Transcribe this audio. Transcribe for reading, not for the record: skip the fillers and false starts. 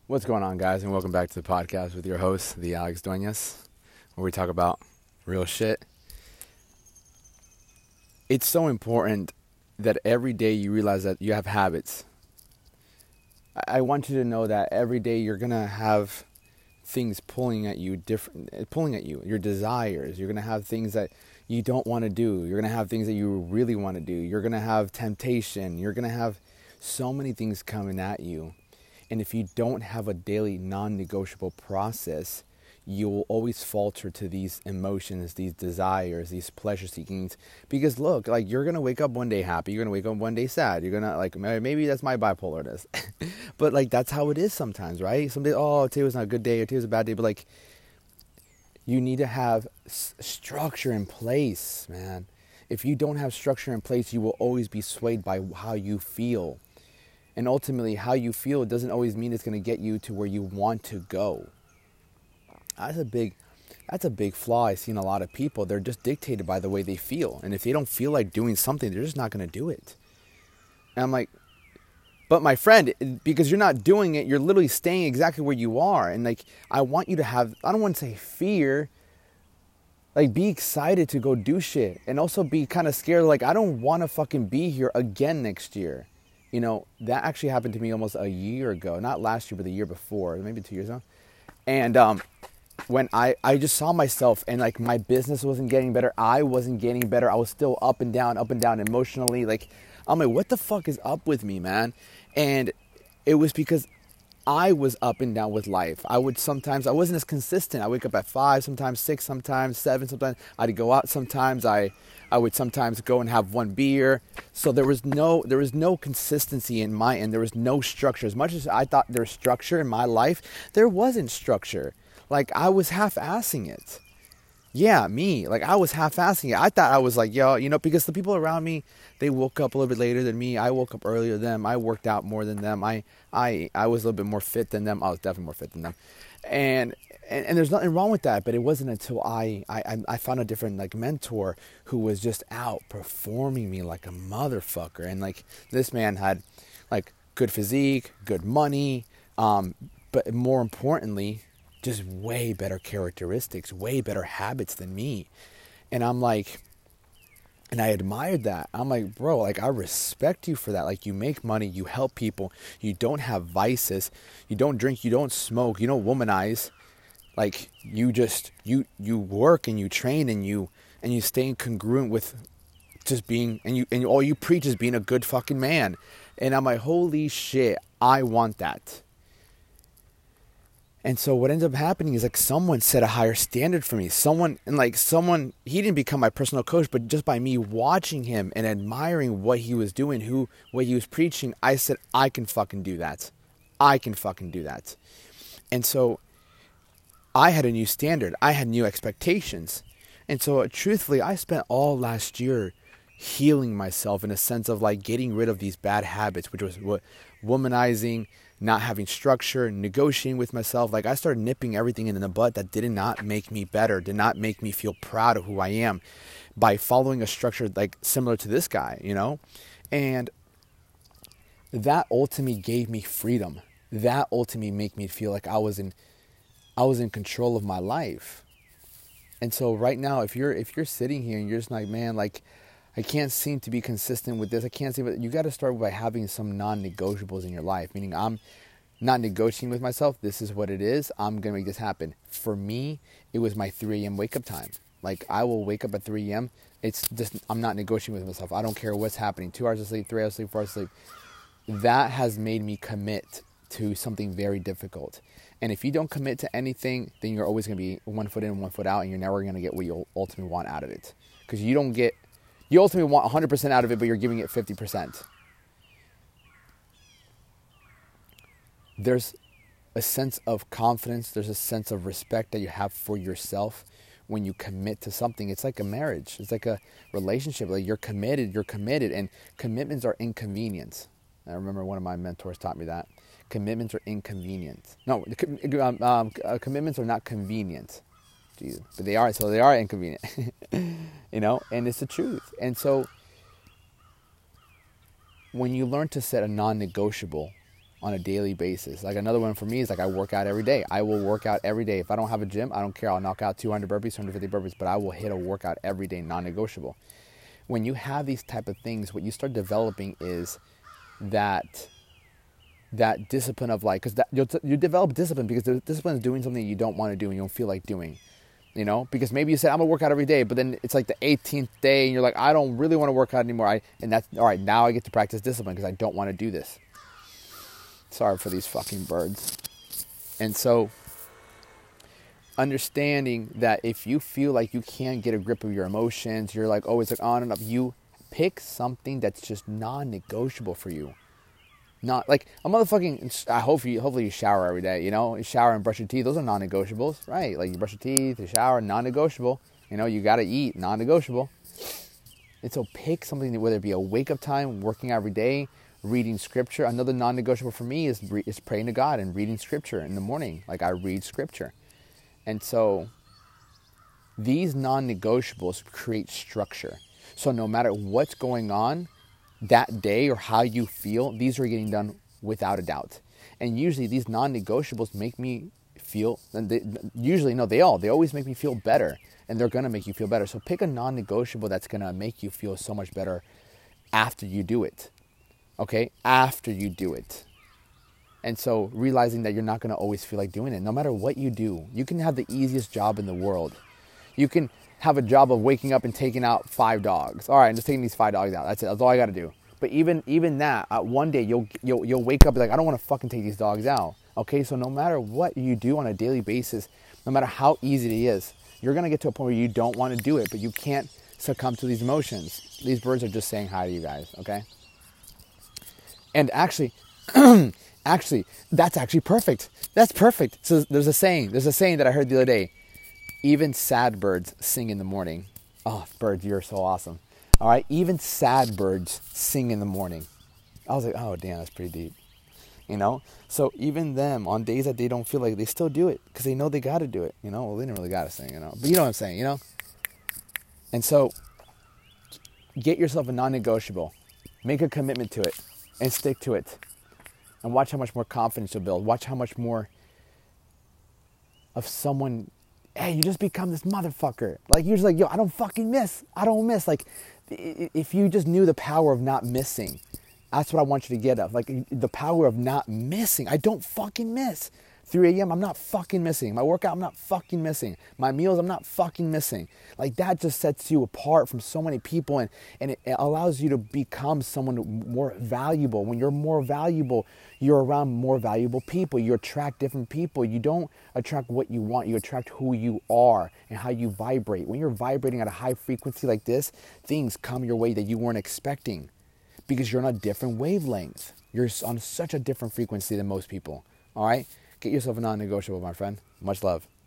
What's going on, guys, and welcome back to the podcast with your host, the Alex Duenas, where we talk about real shit. It's so important that every day you realize that you have habits. I want you to know that every day you're gonna have things pulling at you, your desires. You're gonna have things that you don't want to do. You're gonna have things that you really want to do. You're gonna have temptation. You're gonna have so many things coming at you. And if you don't have a daily non-negotiable process, you will always falter to these emotions, these desires, these pleasure seekings. Because look, like, you're going to wake up one day happy. You're going to wake up one day sad. You're going to, like, maybe that's my bipolarness. But, like, that's how it is sometimes, right? Some days, oh, today was not a good day, or today was a bad day. But, like, you need to have structure in place, man. If you don't have structure in place, you will always be swayed by how you feel. And ultimately, how you feel doesn't always mean it's going to get you to where you want to go. That's a big flaw I see in a lot of people. They're just dictated by the way they feel. And if they don't feel like doing something, they're just not going to do it. And I'm like, but my friend, because you're not doing it, you're literally staying exactly where you are. And like, I want you to have, I don't want to say fear, like, be excited to go do shit. And also be kind of scared, like, I don't want to fucking be here again next year. You know, that actually happened to me almost a year ago. Not last year, but the year before. Maybe 2 years ago. And when I just saw myself, and like, my business wasn't getting better. I wasn't getting better. I was still up and down emotionally. Like, I'm like, what the fuck is up with me, man? And it was because I was up and down with life. I wasn't as consistent. I wake up at 5, sometimes 6, sometimes 7, sometimes I'd go out sometimes. I would sometimes go and have one beer. So there was no consistency in my end. There was no structure. As much as I thought there was structure in my life, there wasn't structure. Like, I was half-assing it. Yeah, me. Like, I was half-assing it. I thought I was like, yo, because the people around me, they woke up a little bit later than me. I woke up earlier than them. I worked out more than them. I was a little bit more fit than them. I was definitely more fit than them. And there's nothing wrong with that, but it wasn't until I found a different, like, mentor who was just outperforming me like a motherfucker. And like, this man had, like, good physique, good money, but more importantly, just way better characteristics, way better habits than me. And I'm like, and I admired that. I'm like, bro, like, I respect you for that. Like, you make money, you help people, you don't have vices, you don't drink, you don't smoke, you don't womanize. Like, you work and you train and you stay congruent with just being, and all you preach is being a good fucking man. And I'm like, holy shit, I want that. And so what ends up happening is, like, someone set a higher standard for me. He didn't become my personal coach, but just by me watching him and admiring what he was doing, what he was preaching, I said, I can fucking do that. I can fucking do that. And so I had a new standard. I had new expectations. And so truthfully, I spent all last year healing myself in a sense of, like, getting rid of these bad habits, which was womanizing, not having structure, negotiating with myself. Like, I started nipping everything in the bud that did not make me better, did not make me feel proud of who I am, by following a structure, like, similar to this guy, And that ultimately gave me freedom. That ultimately made me feel like I was in control of my life. And so right now, if you're sitting here and you're just like, man, like, I can't seem to be consistent with this. You got to start by having some non-negotiables in your life. Meaning, I'm not negotiating with myself. This is what it is. I'm going to make this happen. For me, it was my 3 a.m. wake up time. Like, I will wake up at 3 a.m. It's just, I'm not negotiating with myself. I don't care what's happening. 2 hours of sleep, 3 hours of sleep, 4 hours of sleep. That has made me commit to something very difficult. And if you don't commit to anything, then you're always going to be 1 foot in, 1 foot out, and you're never going to get what you ultimately want out of it. Because you ultimately want 100% out of it, but you're giving it 50%. There's a sense of confidence. There's a sense of respect that you have for yourself when you commit to something. It's like a marriage. It's like a relationship. Like, you're committed, and commitments are inconvenient. I remember one of my mentors taught me that. Commitments are inconvenient. No, commitments are not convenient. Jeez. But they are inconvenient. And it's the truth. And so when you learn to set a non-negotiable on a daily basis. Like another one for me is like I work out every day. I will work out every day. If I don't have a gym, I don't care. I'll knock out 200 burpees, 250 burpees, but I will hit a workout every day, non-negotiable. When you have these type of things, what you start developing is that discipline of like, because you develop discipline because the discipline is doing something you don't want to do and you don't feel like doing, you know, because maybe you said I'm gonna work out every day, but then it's like the 18th day and you're like, I don't really want to work out anymore. And that's all right. Now I get to practice discipline because I don't want to do this. Sorry for these fucking birds. And so understanding that if you feel like you can't get a grip of your emotions, you're like, oh, it's like on and off, you pick something that's just non-negotiable for you. Not like a motherfucking, hopefully you shower every day, you know, you shower and brush your teeth. Those are non-negotiables, right? Like you brush your teeth, you shower, non-negotiable. You know, you got to eat, non-negotiable. And so pick something, whether it be a wake-up time, working out every day, reading scripture. Another non-negotiable for me is praying to God and reading scripture in the morning. Like I read scripture. And so these non-negotiables create structure. So no matter what's going on that day or how you feel, these are getting done without a doubt. And usually these non-negotiables make me feel, and they always make me feel better, and they're going to make you feel better. So pick a non-negotiable that's going to make you feel so much better after you do it. Okay? After you do it. And so realizing that you're not going to always feel like doing it. No matter what you do, you can have the easiest job in the world. You can have a job of waking up and taking out 5 dogs. All right, I'm just taking these 5 dogs out. That's it. That's all I got to do. But even that, one day you'll wake up and be like, I don't want to fucking take these dogs out. Okay, so no matter what you do on a daily basis, no matter how easy it is, you're going to get to a point where you don't want to do it, but you can't succumb to these emotions. These birds are just saying hi to you guys, okay? And actually, that's actually perfect. That's perfect. So there's a saying that I heard the other day. Even sad birds sing in the morning. Oh, birds, you're so awesome. All right, even sad birds sing in the morning. I was like, oh, damn, that's pretty deep. You know? So even them, on days that they don't feel like, they still do it because they know they got to do it. You know? Well, they didn't really got to sing, you know? But you know what I'm saying, you know? And so get yourself a non-negotiable. Make a commitment to it and stick to it. And watch how much more confidence you'll build. Watch how much more of someone, hey, you just become this motherfucker. Like, you're just like, yo, I don't miss. Like, if you just knew the power of not missing, that's what I want you to get of. Like, the power of not missing. I don't fucking miss. 3 a.m., I'm not fucking missing. My workout, I'm not fucking missing. My meals, I'm not fucking missing. Like, that just sets you apart from so many people, and it allows you to become someone more valuable. When you're more valuable, you're around more valuable people. You attract different people. You don't attract what you want. You attract who you are and how you vibrate. When you're vibrating at a high frequency like this, things come your way that you weren't expecting because you're on a different wavelength. You're on such a different frequency than most people, all right? Get yourself a non-negotiable, my friend. Much love.